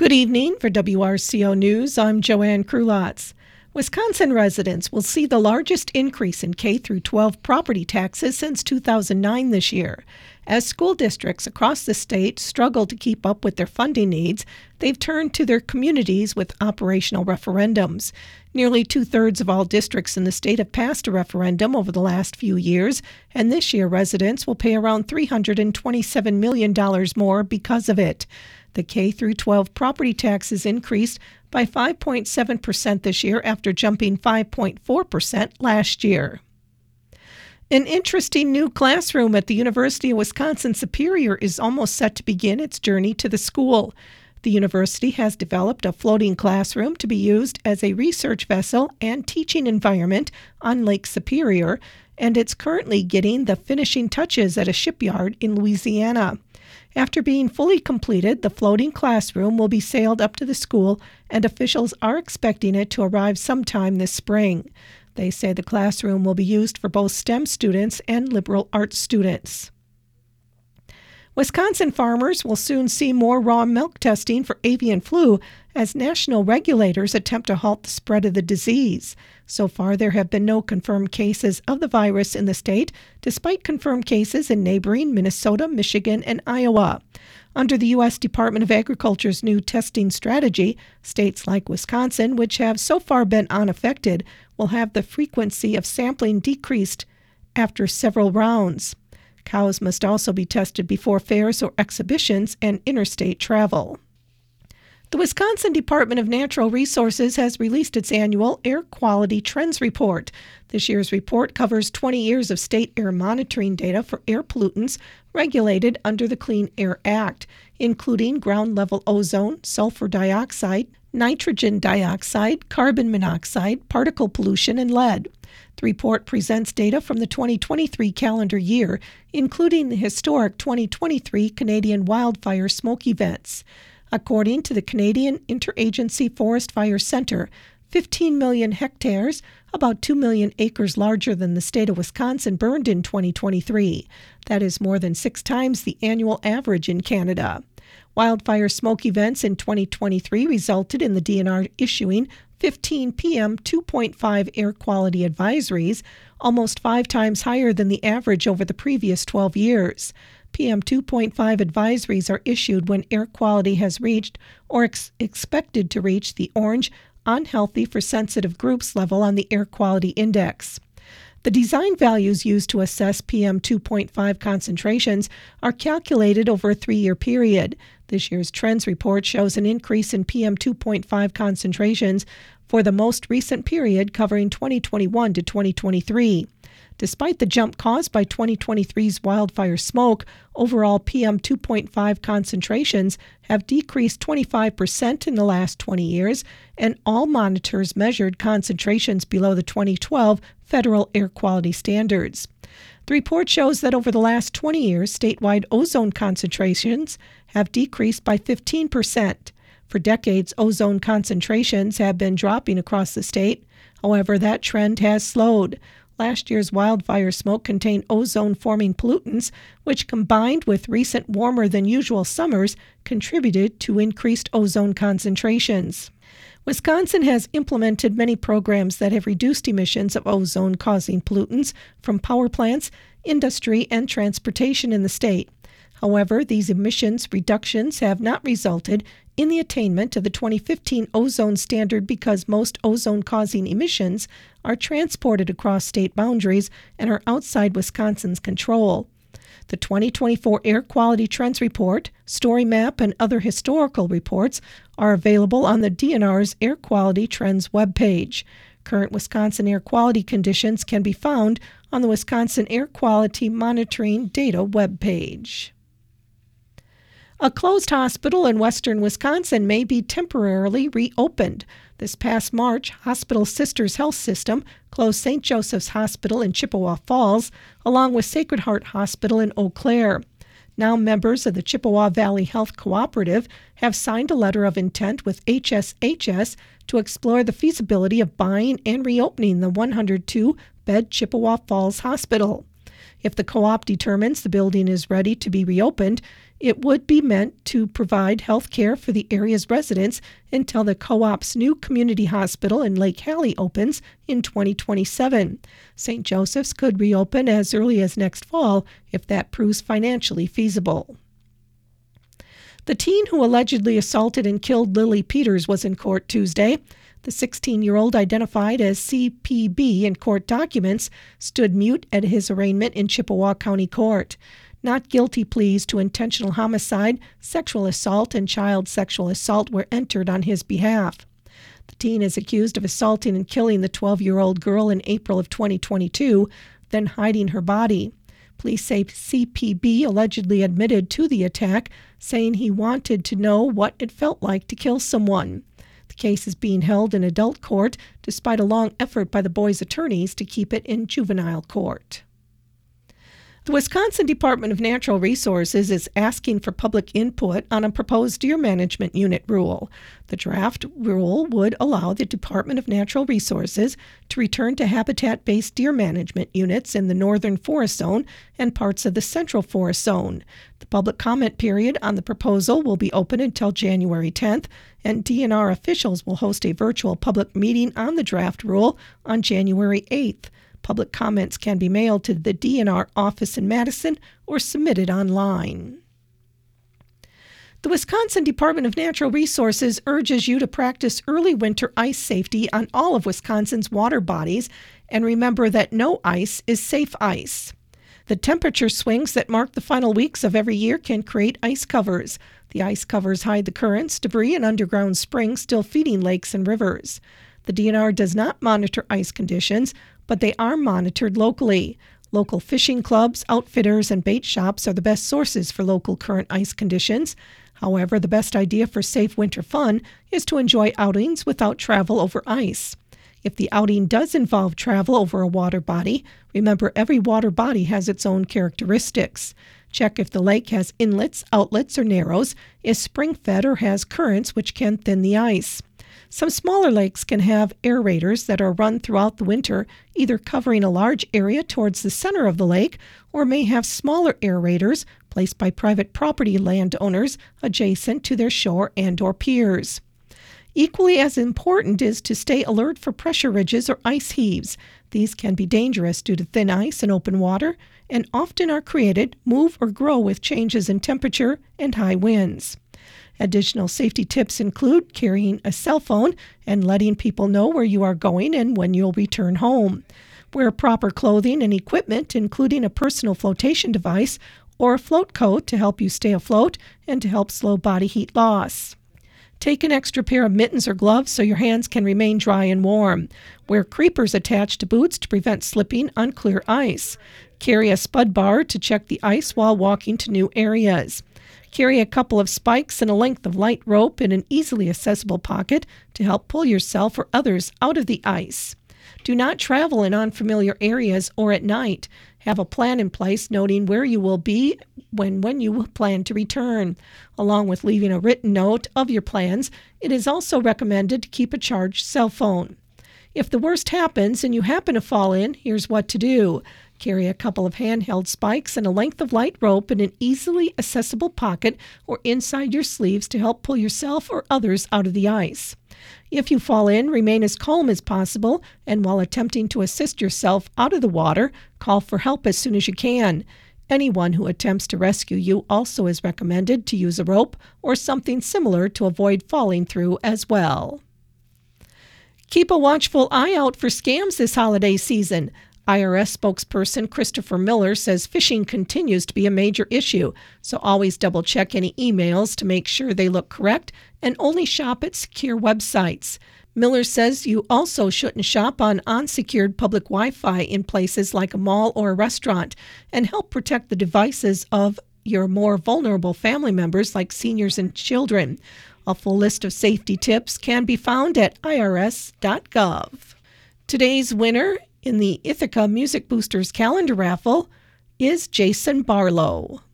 Good evening. For WRCO News, I'm Joanne Krulotz. Wisconsin residents will see the largest increase in K-12 property taxes since 2009 this year. As school districts across the state struggle to keep up with their funding needs, they've turned to their communities with operational referendums. Nearly two-thirds of all districts in the state have passed a referendum over the last few years, and this year residents will pay around $327 million more because of it. The K-12 property taxes increased by 5.7% this year after jumping 5.4% last year. An interesting new classroom at the University of Wisconsin-Superior is almost set to begin its journey to the school. The university has developed a floating classroom to be used as a research vessel and teaching environment on Lake Superior, and it's currently getting the finishing touches at a shipyard in Louisiana. After being fully completed, the floating classroom will be sailed up to the school, and officials are expecting it to arrive sometime this spring. They say the classroom will be used for both STEM students and liberal arts students. Wisconsin farmers will soon see more raw milk testing for avian flu as national regulators attempt to halt the spread of the disease. So far, there have been no confirmed cases of the virus in the state, despite confirmed cases in neighboring Minnesota, Michigan, and Iowa. Under the U.S. Department of Agriculture's new testing strategy, states like Wisconsin, which have so far been unaffected, will have the frequency of sampling decreased after several rounds. Cows must also be tested before fairs or exhibitions and interstate travel. The Wisconsin Department of Natural Resources has released its annual Air Quality Trends Report. This year's report covers 20 years of state air monitoring data for air pollutants regulated under the Clean Air Act, including ground-level ozone, sulfur dioxide, nitrogen dioxide, carbon monoxide, particle pollution, and lead. The report presents data from the 2023 calendar year, including the historic 2023 Canadian wildfire smoke events. According to the Canadian Interagency Forest Fire Center, 15 million hectares, about 2 million acres larger than the state of Wisconsin, burned in 2023. That is more than 6 times the annual average in Canada. Wildfire smoke events in 2023 resulted in the DNR issuing 15 PM 2.5 air quality advisories, almost 5 times higher than the average over the previous 12 years. PM 2.5 advisories are issued when air quality has reached or expected to reach the orange unhealthy for sensitive groups level on the Air Quality Index. The design values used to assess PM 2.5 concentrations are calculated over a 3-year period. This year's Trends Report shows an increase in PM 2.5 concentrations for the most recent period covering 2021 to 2023. Despite the jump caused by 2023's wildfire smoke, overall PM 2.5 concentrations have decreased 25% in the last 20 years, and all monitors measured concentrations below the 2012 federal air quality standards. The report shows that over the last 20 years, statewide ozone concentrations have decreased by 15%. For decades, ozone concentrations have been dropping across the state. However, that trend has slowed. Last year's wildfire smoke contained ozone-forming pollutants, which combined with recent warmer-than-usual summers contributed to increased ozone concentrations. Wisconsin has implemented many programs that have reduced emissions of ozone-causing pollutants from power plants, industry, and transportation in the state. However, these emissions reductions have not resulted in the attainment of the 2015 ozone standard because most ozone-causing emissions are transported across state boundaries and are outside Wisconsin's control. The 2024 Air Quality Trends Report, Story Map, and other historical reports are available on the DNR's Air Quality Trends webpage. Current Wisconsin air quality conditions can be found on the Wisconsin Air Quality Monitoring Data webpage. A closed hospital in western Wisconsin may be temporarily reopened. This past March, Hospital Sisters Health System closed St. Joseph's Hospital in Chippewa Falls, along with Sacred Heart Hospital in Eau Claire. Now members of the Chippewa Valley Health Cooperative have signed a letter of intent with HSHS to explore the feasibility of buying and reopening the 102-bed Chippewa Falls Hospital. If the co-op determines the building is ready to be reopened, It would be meant to provide health care for the area's residents until the co-op's new community hospital in Lake Hallie opens in 2027. St. Joseph's could reopen as early as next fall if that proves financially feasible. The teen who allegedly assaulted and killed Lily Peters was in court Tuesday. The 16-year-old, identified as CPB in court documents, stood mute at his arraignment in Chippewa County Court. Not guilty pleas to intentional homicide, sexual assault, and child sexual assault were entered on his behalf. The teen is accused of assaulting and killing the 12-year-old girl in April of 2022, then hiding her body. Police say CPB allegedly admitted to the attack, saying he wanted to know what it felt like to kill someone. The case is being held in adult court, despite a long effort by the boy's attorneys to keep it in juvenile court. The Wisconsin Department of Natural Resources is asking for public input on a proposed deer management unit rule. The draft rule would allow the Department of Natural Resources to return to habitat-based deer management units in the northern forest zone and parts of the central forest zone. The public comment period on the proposal will be open until January 10th, and DNR officials will host a virtual public meeting on the draft rule on January 8th. Public comments can be mailed to the DNR office in Madison or submitted online. The Wisconsin Department of Natural Resources urges you to practice early winter ice safety on all of Wisconsin's water bodies and remember that no ice is safe ice. The temperature swings that mark the final weeks of every year can create ice covers. The ice covers hide the currents, debris, and underground springs still feeding lakes and rivers. The DNR does not monitor ice conditions, but they are monitored locally. Local fishing clubs, outfitters, and bait shops are the best sources for local current ice conditions. However, the best idea for safe winter fun is to enjoy outings without travel over ice. If the outing does involve travel over a water body, remember every water body has its own characteristics. Check if the lake has inlets, outlets, or narrows, is spring-fed, or has currents which can thin the ice. Some smaller lakes can have aerators that are run throughout the winter, either covering a large area towards the center of the lake, or may have smaller aerators placed by private property landowners adjacent to their shore and/or piers. Equally as important is to stay alert for pressure ridges or ice heaves. These can be dangerous due to thin ice and open water, and often are created, move, or grow with changes in temperature and high winds. Additional safety tips include carrying a cell phone and letting people know where you are going and when you'll return home. Wear proper clothing and equipment, including a personal flotation device or a float coat to help you stay afloat and to help slow body heat loss. Take an extra pair of mittens or gloves so your hands can remain dry and warm. Wear creepers attached to boots to prevent slipping on clear ice. Carry a spud bar to check the ice while walking to new areas. Carry a couple of spikes and a length of light rope in an easily accessible pocket to help pull yourself or others out of the ice. Do not travel in unfamiliar areas or at night. Have a plan in place noting where you will be when you plan to return. Along with leaving a written note of your plans, it is also recommended to keep a charged cell phone. If the worst happens and you happen to fall in, here's what to do. Carry a couple of handheld spikes and a length of light rope in an easily accessible pocket or inside your sleeves to help pull yourself or others out of the ice. If you fall in, remain as calm as possible, and while attempting to assist yourself out of the water, call for help as soon as you can. Anyone who attempts to rescue you also is recommended to use a rope or something similar to avoid falling through as well. Keep a watchful eye out for scams this holiday season. IRS spokesperson Christopher Miller says phishing continues to be a major issue, so always double-check any emails to make sure they look correct and only shop at secure websites. Miller says you also shouldn't shop on unsecured public Wi-Fi in places like a mall or a restaurant, and help protect the devices of your more vulnerable family members like seniors and children. A full list of safety tips can be found at irs.gov. Today's winner in the Ithaca Music Boosters calendar raffle is Jason Barlow.